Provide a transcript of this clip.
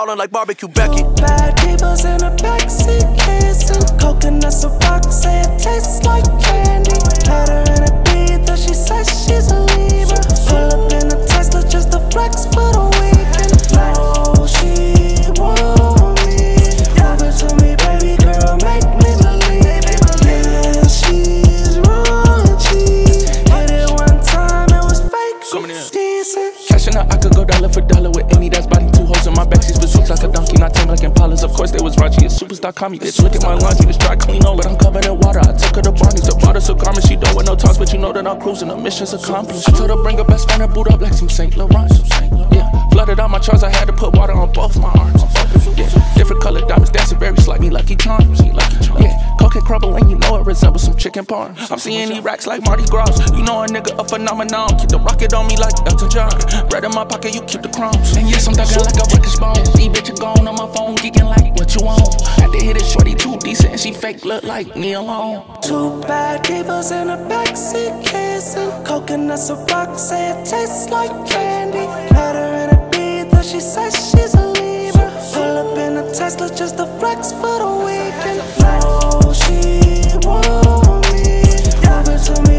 ballin' like barbecue Becky. Bad divas in the backseat kissing. Coconuts and rocks, say it tastes like candy. Had her in a beat that she says she's a Libra. Pull up in a Tesla just to flex for the weekend. No, she want me. Give it to me, baby girl, make me believe it. Yeah, she's raunchy. Hit it one time, it was fake. Decent. Cashing out, I could go dollar for dollar with any that's body. 2 hoes in my back, she's physiques like a donkey, not tame like Impalas. Of course, they was raunchy. A superstar call me, bitch. Look at my laundry, just try clean on. But I'm covered in water. I took her to Barney's. I bought her some garments. She don't want no talks, but you know that I'm cruising. The mission's accomplished. I told her bring her best friend and boot up like some St. Laurent. Yeah, flooded out my charms. I had to put water on both my arms. Yeah, different colored diamonds dancing very slightly, Lucky Charms. Yeah, cocaine crumbling, you know it resembles some chicken parm. I'm seeing these racks like Mardi Gras. You know a nigga a phenomenon. Keep the rocket on me like Elton John. Bread in my pocket, you keep the crumbs. And yes, I'm thugging like a record bone. These bitches gone on my phone, geeking like what you want. Had to hit it shorty too decent, and she fake look like me alone. 2 bad divas in the backseat kissing. Coconuts and rocks, say it tastes like candy. Had her in a beat that she says she's a Libra. Pull up in a Tesla just to flex for the weekend. No, she want me. Give it to me.